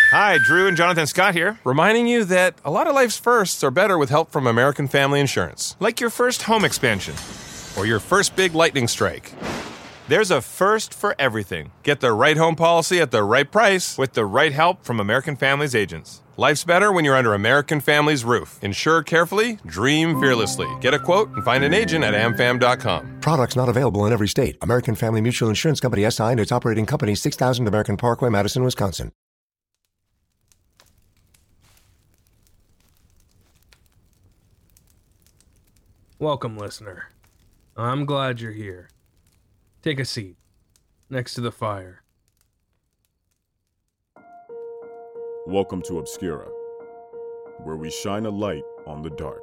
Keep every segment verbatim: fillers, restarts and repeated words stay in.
Hi, Drew and Jonathan Scott here, reminding you that a lot of life's firsts are better with help from American Family Insurance. Like your first home expansion or your first big lightning strike. There's a first for everything. Get the right home policy at the right price with the right help from American Family's agents. Life's better when you're under American Family's roof. Insure carefully, dream fearlessly. Get a quote and find an agent at amfam dot com. Products not available in every state. American Family Mutual Insurance Company S I and its operating company, six thousand American Parkway, Madison, Wisconsin. Welcome, listener. I'm glad you're here. Take a seat next to the fire. Welcome to Obscura, where we shine a light on the dark.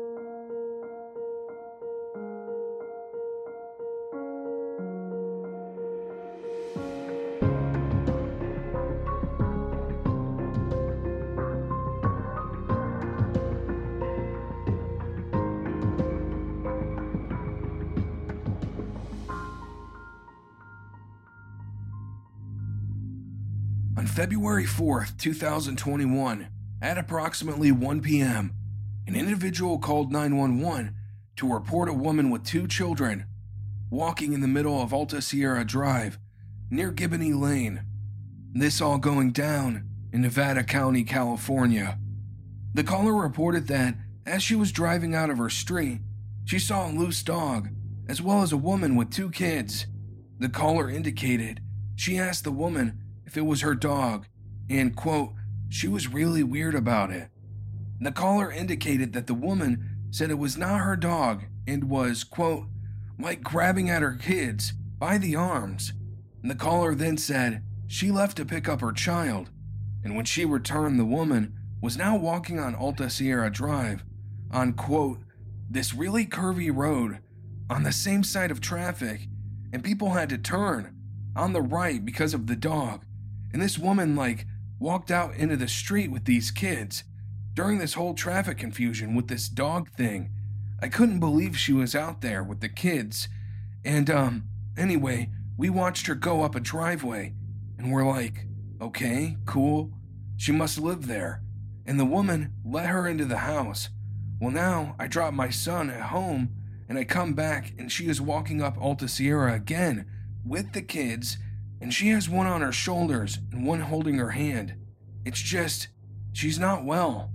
On February fourth, two thousand twenty-one, at approximately one p.m., an individual called nine one one to report a woman with two children walking in the middle of Alta Sierra Drive near Giboney Lane. This all going down in Nevada County, California. The caller reported that as she was driving out of her street, she saw a loose dog, as well as a woman with two kids. The caller indicated she asked the woman if it was her dog, and, quote, she was really weird about it. The caller indicated that the woman said it was not her dog and was, quote, like grabbing at her kids by the arms. The caller then said she left to pick up her child, and when she returned, the woman was now walking on Alta Sierra Drive on, quote, this really curvy road on the same side of traffic, and people had to turn on the right because of the dog. And this woman, like, walked out into the street with these kids during this whole traffic confusion with this dog thing. I couldn't believe she was out there with the kids. And, um, anyway, we watched her go up a driveway, and we're like, okay, cool. She must live there. And the woman let her into the house. Well, now I drop my son at home, and I come back, and she is walking up Alta Sierra again with the kids, and she has one on her shoulders and one holding her hand. It's just, she's not well.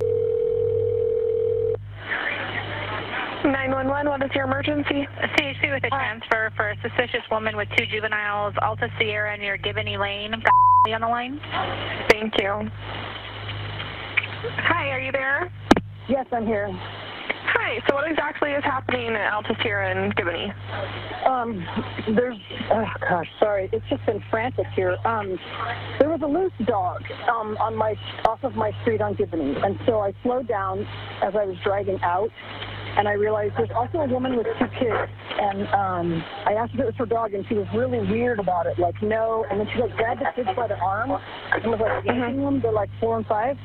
nine one one, what is your emergency? C H C with a transfer for a suspicious woman with two juveniles, Alta Sierra near Giboney Lane. Got on the line? Thank you. Hi, are you there? Yes, I'm here. Hi, so what exactly is happening at Alta Sierra and Giboney? Um, there's, oh gosh, sorry, it's just been frantic here. Um, there was a loose dog um, on my, off of my street on Giboney, and so I slowed down as I was driving out, and I realized there's also a woman with two kids, and um, I asked if it was her dog, and she was really weird about it, like, no, and then she like grabbed the kids by the arm, and was like yanking them, they're like four and five.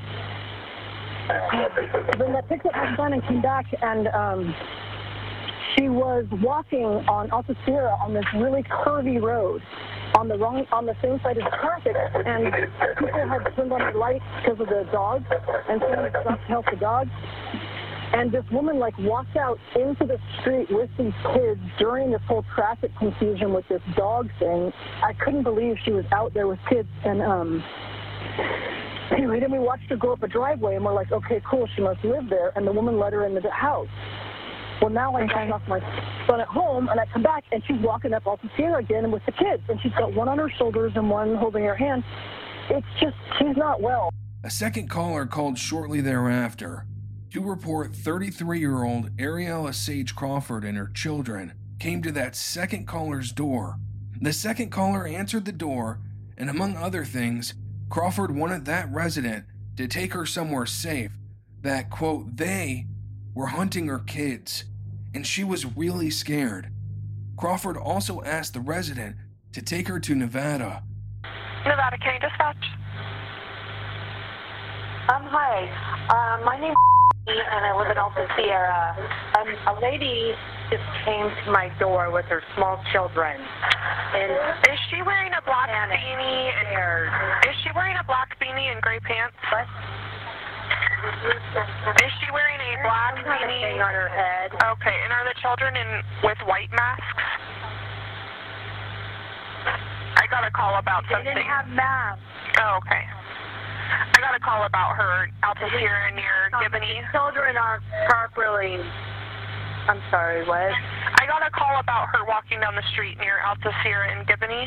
Then I picked up my son and came back, and um, she was walking on Alta Sierra on this really curvy road on the wrong, on the same side of the traffic, and people had turned on their lights because of the dog, and someone stopped to help the dog. And this woman, like, walked out into the street with these kids during this whole traffic confusion with this dog thing. I couldn't believe she was out there with kids, and um. Anyway, then we watched her go up a driveway, and we're like, okay, cool, she must live there, and the woman let her into the house. Well, now I drop off my son at home, and I come back, and she's walking up Alta Sierra again with the kids, and she's got one on her shoulders and one holding her hand. It's just, she's not well. A second caller called shortly thereafter to report thirty-three-year-old Ariella Sage Crawford and her children came to that second caller's door. The second caller answered the door, and among other things, Crawford wanted that resident to take her somewhere safe, that, quote, they were hunting her kids, and she was really scared. Crawford also asked the resident to take her to Nevada. Nevada County Dispatch. Um, hi. Uh, my name's and I live in Alta Sierra. Um, a lady just came to my door with her small children. And is she wearing a black beanie? And, is she wearing a black beanie and pants? What? Is she wearing a black beanie on her head? Okay, and are the children in with white masks? I got a call about They something. didn't have masks. Oh, okay. I got a call about her Alta Sierra near Giboney. Children are properly. I'm sorry, what? I got a call about her walking down the street near Alta Sierra in Giboney.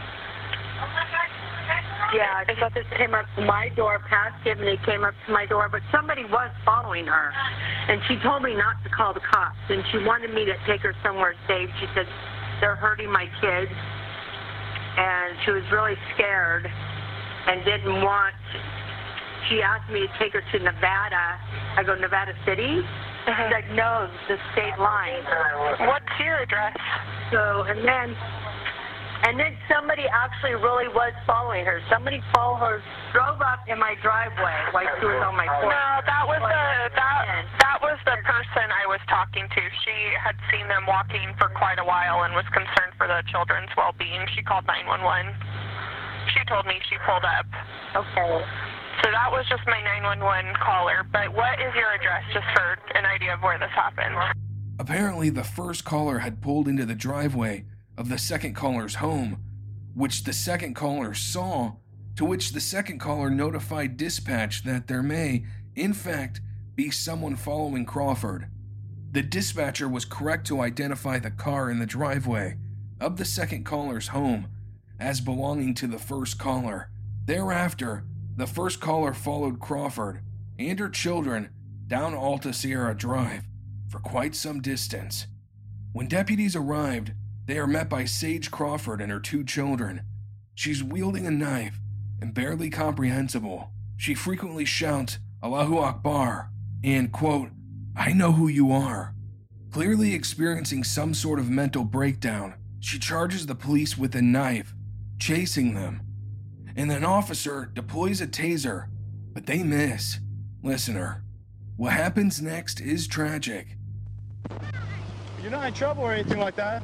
Yeah, she just came up to my door, past Gibney, came up to my door, but somebody was following her. And she told me not to call the cops, and she wanted me to take her somewhere safe. She said, they're hurting my kids. And she was really scared and didn't want, she asked me to take her to Nevada. I go, Nevada City? Mm-hmm. She's like, no, the state line. What's your address? So, and then, and then somebody actually really was following her. Somebody followed her, drove up in my driveway while she was on my porch. No, that was the that that was the person I was talking to. She had seen them walking for quite a while and was concerned for the children's well-being. She called nine one one. She told me she pulled up. Okay. So that was just my nine one one caller. But what is your address, just for an idea of where this happened? Apparently, the first caller had pulled into the driveway of the second caller's home, which the second caller saw, to which the second caller notified dispatch that there may, in fact, be someone following Crawford. The dispatcher was correct to identify the car in the driveway of the second caller's home as belonging to the first caller. Thereafter, the first caller followed Crawford and her children down Alta Sierra Drive for quite some distance. When deputies arrived, they are met by Sage Crawford and her two children. She's wielding a knife and barely comprehensible. She frequently shouts, Allahu Akbar, and, quote, I know who you are. Clearly experiencing some sort of mental breakdown, she charges the police with a knife, chasing them. And an officer deploys a taser, but they miss. Listener, what happens next is tragic. You're not in trouble or anything like that.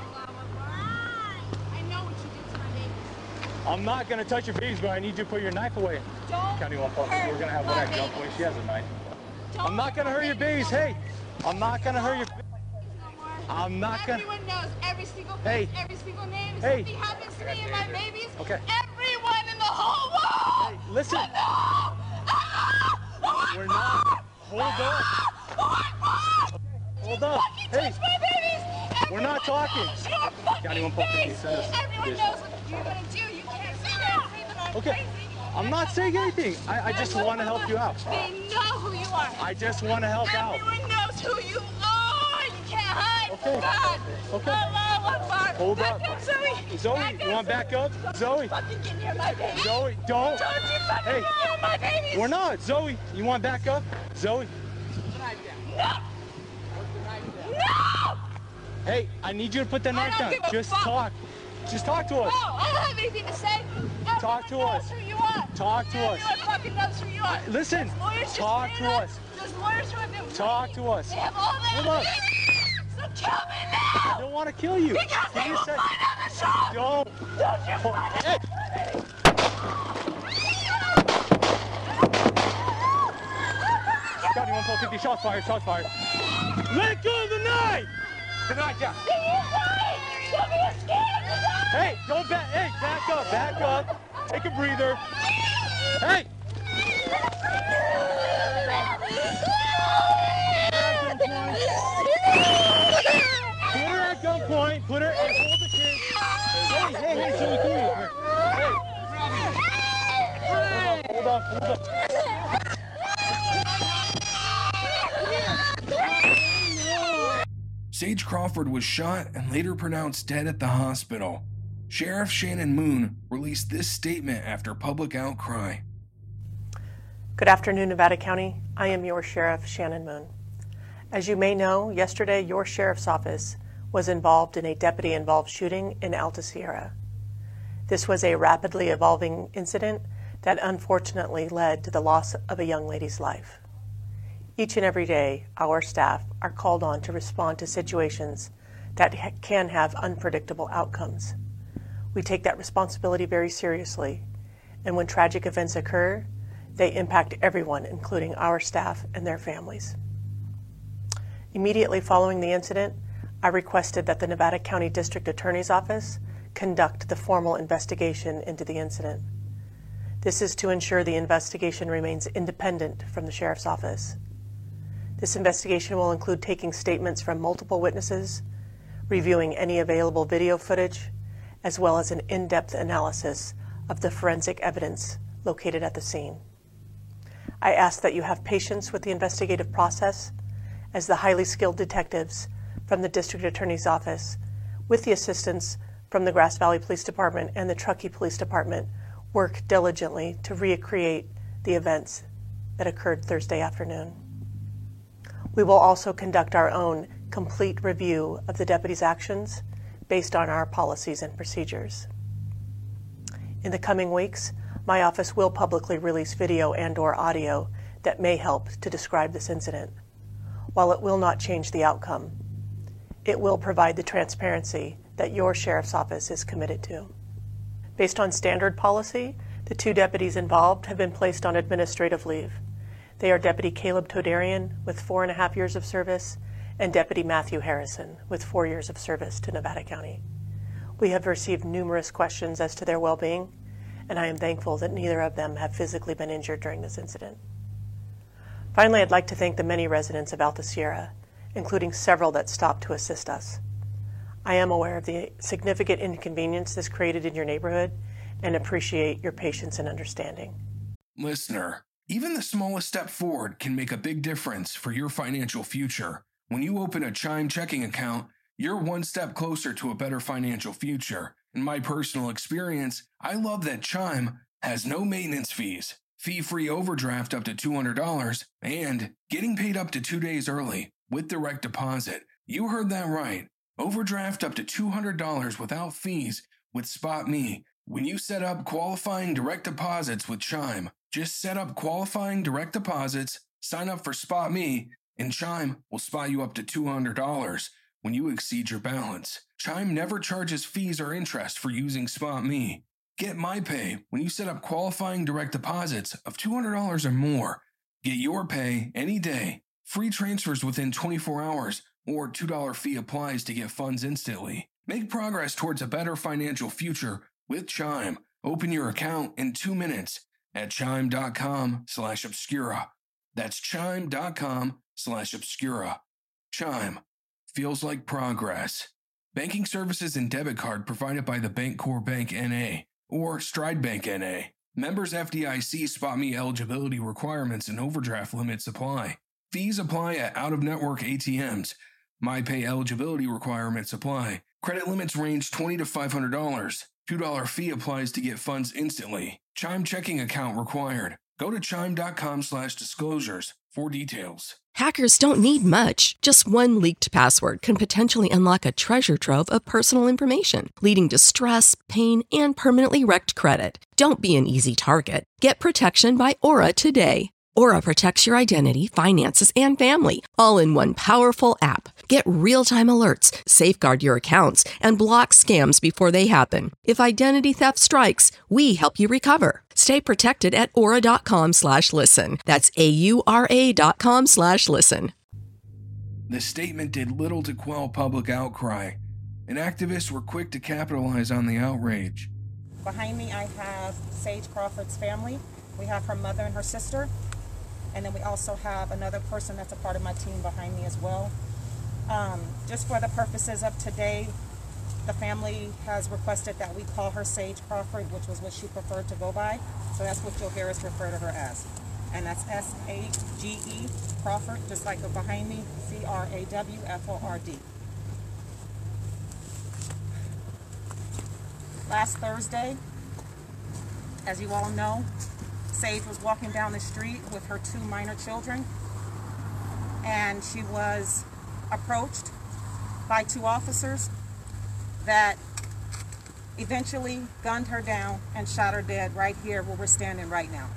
I know what you did to my baby. I'm not gonna touch your babies, but I need you to put your knife away. Don't County one We're gonna have one at gunpoint. She has a knife. Don't I'm not gonna hurt your babies. Hey, I'm not gonna hurt your. I'm not gonna. Everyone knows every single Hey. face, every single name. If Hey. something happens to me and my babies, Okay. everyone in the whole world. Hey, listen. will know. We're not. Hold up. Hold up. Hey. Touch my babies. We're not talking. Your fucking County one fifty face. says. Everyone knows what you're gonna do. You can't sit there and say that I'm Okay. crazy. I'm not saying anything. I, I just want to help you out. They know who you are. I just want to help out. Everyone knows who you are. You can't hide. Okay. God. Okay. Allahu Akbar. Hold back up. up, Zoe. Zoe, back you want Zoe. back up? Zoe. Fucking get near my baby. Zoe, don't. Don't you fucking Hey. near my babies. We're not. Zoe, you want back up? Zoe. No. No. Hey, I need you to put that I knife don't down. give a Just fuck. talk. Just talk to us. No, I don't have anything to say. Everyone Talk to knows us. Who you are. Talk to us. Everyone fucking knows who you are. Listen, There's lawyers talk just to saying us. that. There's lawyers who have been Talk waiting. to us. They have all that Hold up. evidence. So kill me I now. don't want to kill you. Because Give they me a will sec. find out the truth. Don't. Don't you Hold- find Hey. County one four fifty, shots fired, shots fired. Let go of the knife! The knife down. Can you fight? Don't be scared. Hey, don't back, hey, back up, back up. Take a breather. Hey! Put her at gunpoint, put her and hold the kid. Hey, hey, hey, Zoe, come here. Hey. Hold on, hold on, hold on. Sage Crawford was shot and later pronounced dead at the hospital. Sheriff Shannon Moon released this statement after public outcry. Good afternoon, Nevada County. I am your Sheriff, Shannon Moon. As you may know, yesterday your Sheriff's Office was involved in a deputy-involved shooting in Alta Sierra. This was a rapidly evolving incident that unfortunately led to the loss of a young lady's life. Each and every day, our staff are called on to respond to situations that ha- can have unpredictable outcomes. We take that responsibility very seriously, and when tragic events occur, They impact everyone, including our staff and their families. Immediately following the incident, I requested that the Nevada County District Attorney's Office conduct the formal investigation into the incident. This is to ensure the investigation remains independent from the Sheriff's Office. This investigation will include taking statements from multiple witnesses, reviewing any available video footage, as well as an in-depth analysis of the forensic evidence located at the scene. I ask that you have patience with the investigative process as the highly skilled detectives from the District Attorney's Office, with the assistance from the Grass Valley Police Department and the Truckee Police Department, work diligently to recreate the events that occurred Thursday afternoon. We will also conduct our own complete review of the deputies' actions based on our policies and procedures. In the coming weeks, my office will publicly release video and/or audio that may help to describe this incident. While it will not change the outcome, it will provide the transparency that your Sheriff's Office is committed to. Based on standard policy, the two deputies involved have been placed on administrative leave. They are Deputy Caleb Todarian, with four and a half years of service, and Deputy Matthew Harrison, with four years of service to Nevada County. We have received numerous questions as to their well-being, and I am thankful that neither of them have physically been injured during this incident. Finally, I'd like to thank the many residents of Alta Sierra, including several that stopped to assist us. I am aware of the significant inconvenience this created in your neighborhood and appreciate your patience and understanding. Listener, even the smallest step forward can make a big difference for your financial future. When you open a Chime checking account, you're one step closer to a better financial future. In my personal experience, I love that Chime has no maintenance fees, fee-free overdraft up to two hundred dollars, and getting paid up to two days early with direct deposit. You heard that right. Overdraft up to two hundred dollars without fees with SpotMe. When you set up qualifying direct deposits with Chime, just set up qualifying direct deposits, sign up for SpotMe, and Chime will spot you up to two hundred dollars when you exceed your balance. Chime never charges fees or interest for using SpotMe. Get MyPay when you set up qualifying direct deposits of two hundred dollars or more. Get your pay any day. Free transfers within twenty-four hours, or two dollars fee applies to get funds instantly. Make progress towards a better financial future with Chime. Open your account in two minutes at chime.com slash obscura. That's chime.com slash obscura. Chime. Feels like progress. Banking services and debit card provided by the Bancorp Bank N A or Stride Bank N A. Members F D I C SpotMe eligibility requirements and overdraft limits apply. Fees apply at out-of-network A T Ms. MyPay eligibility requirements apply. Credit limits range twenty dollars to five hundred dollars. two dollars fee applies to get funds instantly. Chime checking account required. Go to chime.com slash disclosures for details. Hackers don't need much. Just one leaked password can potentially unlock a treasure trove of personal information, leading to stress, pain, and permanently wrecked credit. Don't be an easy target. Get protection by Aura today. Aura protects your identity, finances, and family, all in one powerful app. Get real-time alerts, safeguard your accounts, and block scams before they happen. If identity theft strikes, we help you recover. Stay protected at aura.com slash listen. That's A-U-R-A dot com slash listen. The statement did little to quell public outcry, and activists were quick to capitalize on the outrage. Behind me, I have Sage Crawford's family. We have her mother and her sister. And then we also have another person that's a part of my team behind me as well. Um, just for the purposes of today, the family has requested that we call her Sage Crawford, which was what she preferred to go by. So that's what you'll hear us refer to her as. And that's S A G E Crawford, just like her behind me, C R A W F O R D. Last Thursday, as you all know, Sage was walking down the street with her two minor children, and she was approached by two officers that eventually gunned her down and shot her dead right here where we're standing right now.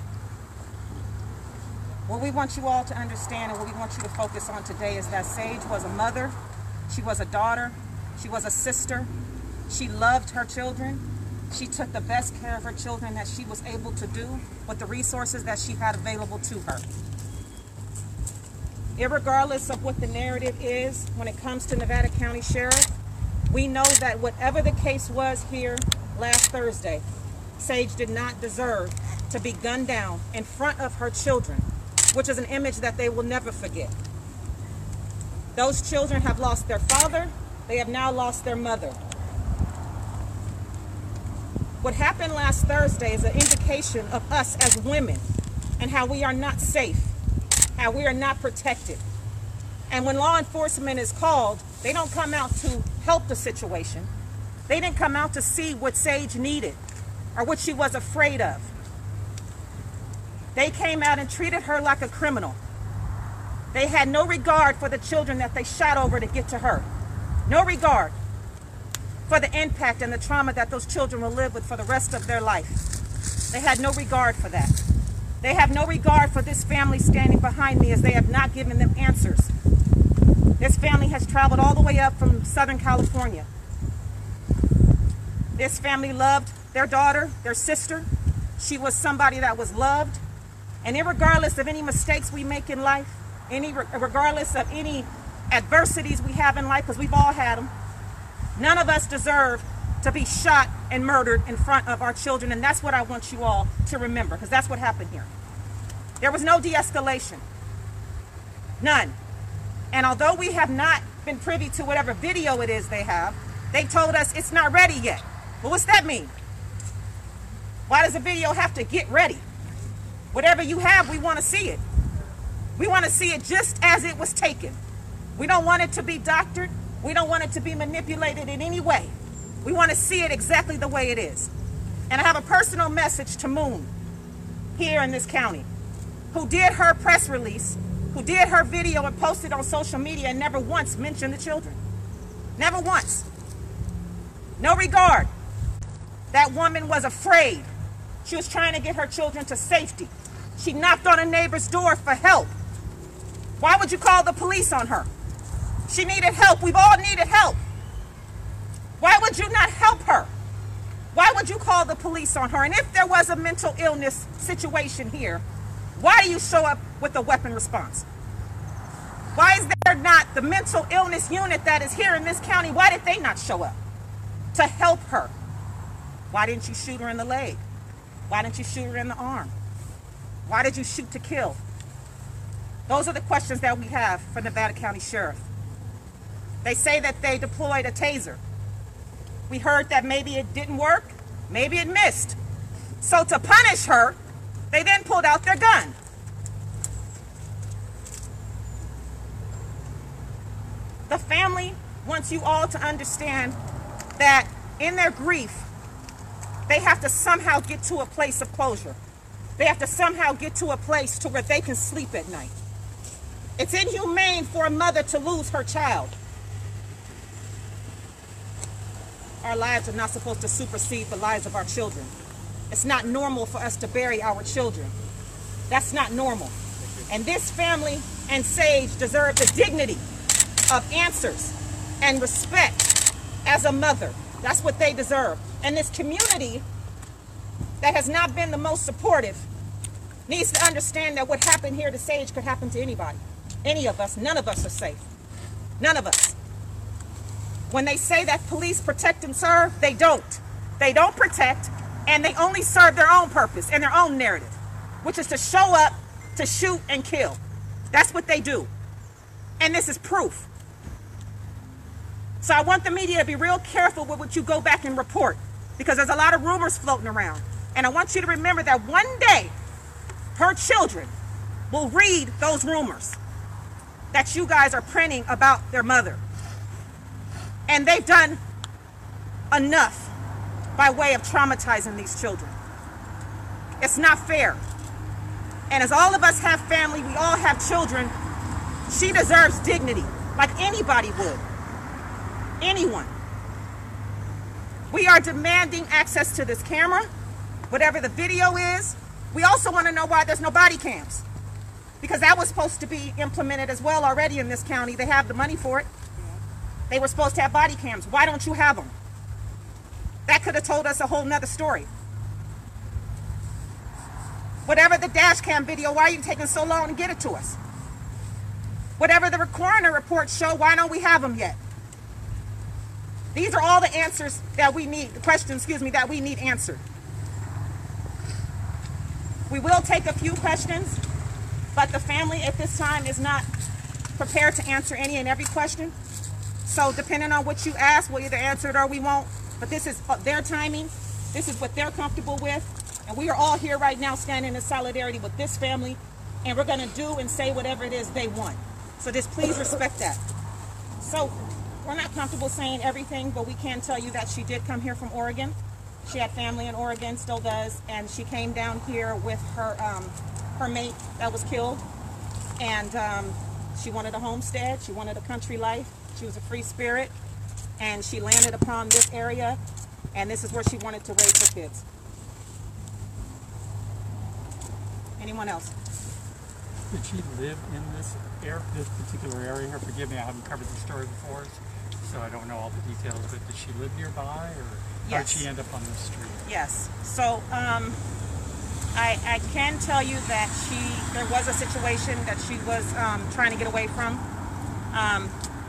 What we want you all to understand and what we want you to focus on today is that Sage was a mother, she was a daughter, she was a sister, she loved her children, She took the best care of her children that she was able to do with the resources that she had available to her. Irregardless of what the narrative is when it comes to Nevada County Sheriff, we know that whatever the case was here last Thursday, Sage did not deserve to be gunned down in front of her children, which is an image that they will never forget. Those children have lost their father. They have now lost their mother. What happened last Thursday is an indication of us as women and how we are not safe, how we are not protected. And when law enforcement is called, they don't come out to help the situation. They didn't come out to see what Sage needed or what she was afraid of. They came out and treated her like a criminal. They had no regard for the children that they shot over to get to her. No regard for the impact and the trauma that those children will live with for the rest of their life. They had no regard for that. They have no regard for this family standing behind me, as they have not given them answers. This family has traveled all the way up from Southern California. This family loved their daughter, their sister. She was somebody that was loved. And regardless of any mistakes we make in life, any regardless of any adversities we have in life, because we've all had them, none of us deserve to be shot and murdered in front of our children. And that's what I want you all to remember, because that's what happened here. There was no de-escalation. None. And although we have not been privy to whatever video it is they have, they told us it's not ready yet. Well, what's that mean? Why does a video have to get ready? Whatever you have, we want to see it. We want to see it just as it was taken. We don't want it to be doctored. We don't want it to be manipulated in any way. We want to see it exactly the way it is. And I have a personal message to Moon here in this county, who did her press release, who did her video and posted on social media and never once mentioned the children. Never once. No regard. That woman was afraid. She was trying to get her children to safety. She knocked on a neighbor's door for help. Why would you call the police on her? She needed help. We've all needed help. Why would you not help her? Why would you call the police on her? And if there was a mental illness situation here, why do you show up with a weapon response? Why is there not the mental illness unit that is here in this county? Why did they not show up to help her? Why didn't you shoot her in the leg? Why didn't you shoot her in the arm? Why did you shoot to kill? Those are the questions that we have for Nevada County Sheriff. They say that they deployed a taser. We heard that maybe it didn't work, maybe it missed. So to punish her, they then pulled out their gun. The family wants you all to understand that in their grief, they have to somehow get to a place of closure. They have to somehow get to a place to where they can sleep at night. It's inhumane for a mother to lose her child. Our lives are not supposed to supersede the lives of our children. It's not normal for us to bury our children. That's not normal. And this family and Sage deserve the dignity of answers and respect as a mother. That's what they deserve. And this community that has not been the most supportive needs to understand that what happened here to Sage could happen to anybody. Any of us. None of us are safe. None of us. When they say that police protect and serve, they don't. They don't protect, and they only serve their own purpose and their own narrative, which is to show up, to shoot and kill. That's what they do. And this is proof. So I want the media to be real careful with what you go back and report, because there's a lot of rumors floating around. And I want you to remember that one day, her children will read those rumors that you guys are printing about their mother. And they've done enough by way of traumatizing these children. It's not fair. And as all of us have family, we all have children, she deserves dignity, like anybody would. Anyone. We are demanding access to this camera, whatever the video is. We also want to know why there's no body cams, because that was supposed to be implemented as well already in this county. They have the money for it. They were supposed to have body cams. Why don't you have them? That could have told us a whole nother story. Whatever the dash cam video, why are you taking so long to get it to us? Whatever the coroner reports show, why don't we have them yet? These are all the answers that we need, the questions, excuse me, that we need answered. We will take a few questions, but the family at this time is not prepared to answer any and every question. So depending on what you ask, we'll either answer it or we won't. But this is their timing. This is what they're comfortable with. And we are all here right now standing in solidarity with this family. And we're going to do and say whatever it is they want. So just please respect that. So we're not comfortable saying everything, but we can tell you that she did come here from Oregon. She had family in Oregon, still does. And she came down here with her, um, her mate that was killed. And um, she wanted a homestead. She wanted a country life. She was a free spirit. And she landed upon this area. And this is where she wanted to raise her kids. Anyone else? Did she live in this area, this particular area? Or forgive me, I haven't covered the story before, so I don't know all the details. But did she live nearby, or how Yes. did she end up on the street? Yes. So um, I, I can tell you that she there was a situation that she was um, trying to get away from. Um,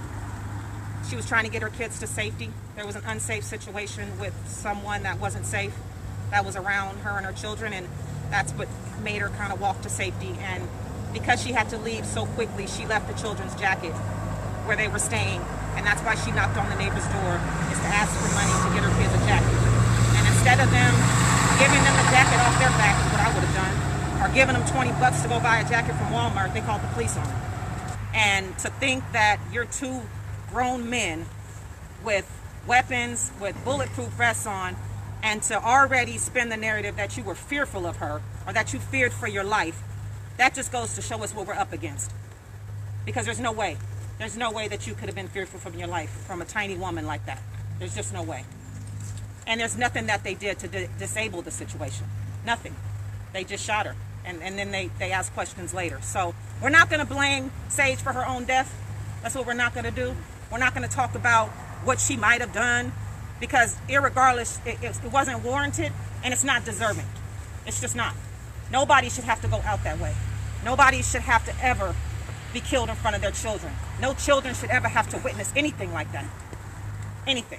she was trying to get her kids to safety. There was an unsafe situation with someone that wasn't safe, that was around her and her children, and that's what made her kind of walk to safety. And because she had to leave so quickly, she left the children's jacket where they were staying, and that's why she knocked on the neighbor's door, is to ask for money to get her kids a jacket. And instead of them giving them the jacket off their back, is what I would have done, or giving them twenty bucks to go buy a jacket from Walmart, they called the police on them. And to think that you're two grown men with weapons, with bulletproof vests on, and to already spin the narrative that you were fearful of her, or that you feared for your life, that just goes to show us what we're up against. Because there's no way. There's no way that you could have been fearful from your life from a tiny woman like that. There's just no way. And there's nothing that they did to di- disable the situation. Nothing. They just shot her. And, and then they, they asked questions later. So we're not going to blame Sage for her own death. That's what we're not going to do. We're not going to talk about what she might have done, because irregardless, it, it, it wasn't warranted, and it's not deserving. It's just not. Nobody should have to go out that way. Nobody should have to ever be killed in front of their children. No children should ever have to witness anything like that. Anything.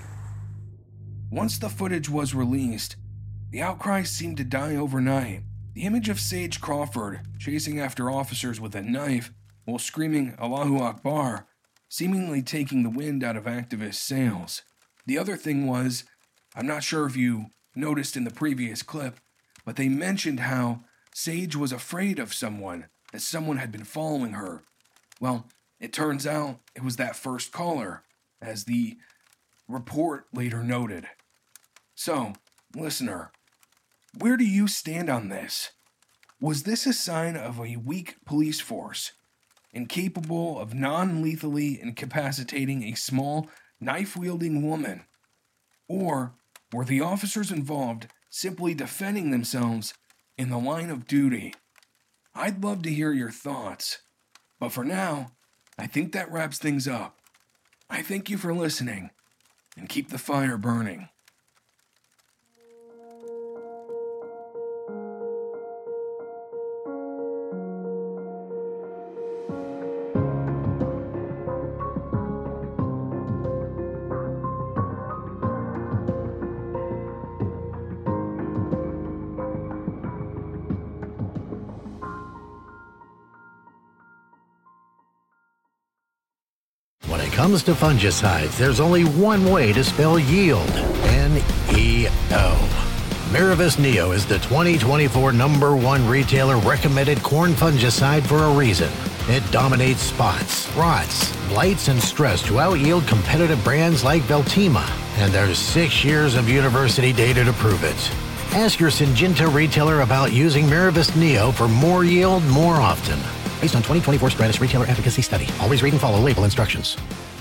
Once the footage was released, the outcry seemed to die overnight. The image of Sage Crawford chasing after officers with a knife while screaming Allahu Akbar, seemingly taking the wind out of activists' sails. The other thing was, I'm not sure if you noticed in the previous clip, but they mentioned how Sage was afraid of someone, that someone had been following her. Well, it turns out it was that first caller, as the report later noted. So, listener, where do you stand on this? Was this a sign of a weak police force, incapable of non-lethally incapacitating a small, knife-wielding woman? Or were the officers involved simply defending themselves in the line of duty? I'd love to hear your thoughts. But for now, I think that wraps things up. I thank you for listening, and keep the fire burning. When it comes to fungicides, there's only one way to spell yield. N E O. Miravis Neo is the twenty twenty-four number one retailer recommended corn fungicide for a reason. It dominates spots, rots, blights, and stress to out-yield competitive brands like Veltima. And there's six years of university data to prove it. Ask your Syngenta retailer about using Miravis Neo for more yield more often. Based on twenty twenty-four Stratus Retailer Efficacy Study. Always read and follow label instructions.